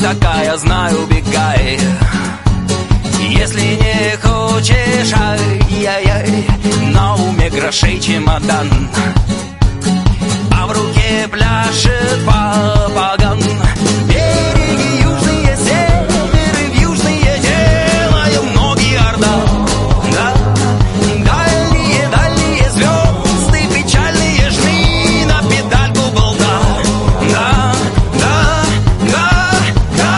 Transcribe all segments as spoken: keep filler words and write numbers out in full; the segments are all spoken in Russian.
такая, знаю, убегай. Если не хочешь, ай-яй-яй, на уме грошей чемодан, а в руке пляшет попаган. Береги южные, северы в южные, делаем ноги орда. Да, дальние, дальние звезды, печальные, жми на педальку болта. Да, да, да, да.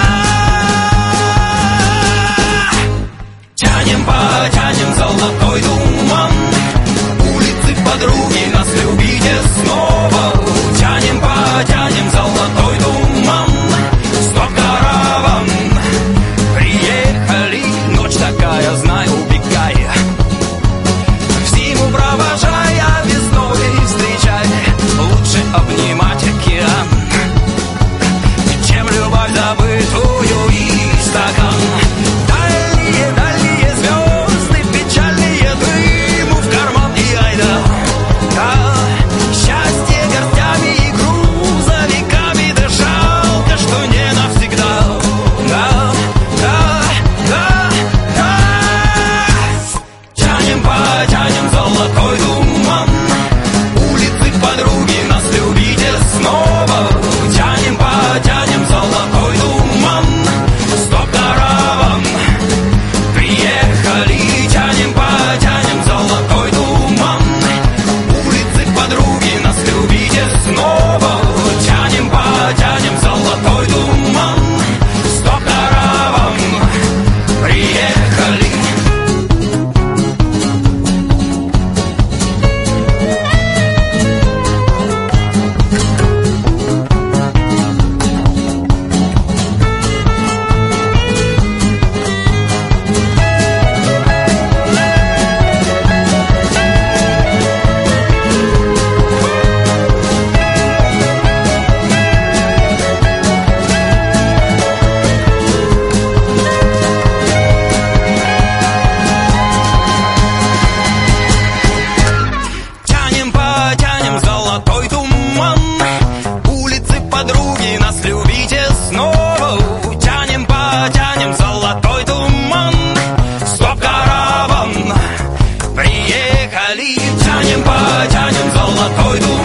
Тянем, потянем золотой туман, улицы подруги, нас любите снова. Тянем, потянем золотой туман, стоп караван. Приехали, ночь такая, знаю, убегай. В зиму провожай, а весной встречай. Лучше обнимать океан, чем любовь забытую и стакан. Дальние, дальние звезды, печальные, дыму в карман и айда. Да, счастье горстями и грузовиками, да жалко, что не навсегда. Да, да, да, да. Тянем, потянем золотой туман, улицы подруги, нас любите снова. Тянем, потянем золотой туман, стоп караван. Приехали, тянем, потянем золотой туман, улицы подруги, нас любите снова. Тянем, потянем золотой туман, стоп караван. Приехали. Тянем, потянем золотой туман, улицы подруги, нас любите снова. Тянем, потянем золотой туман, стоп караван. Приехали, тянем, потянем золотой туман.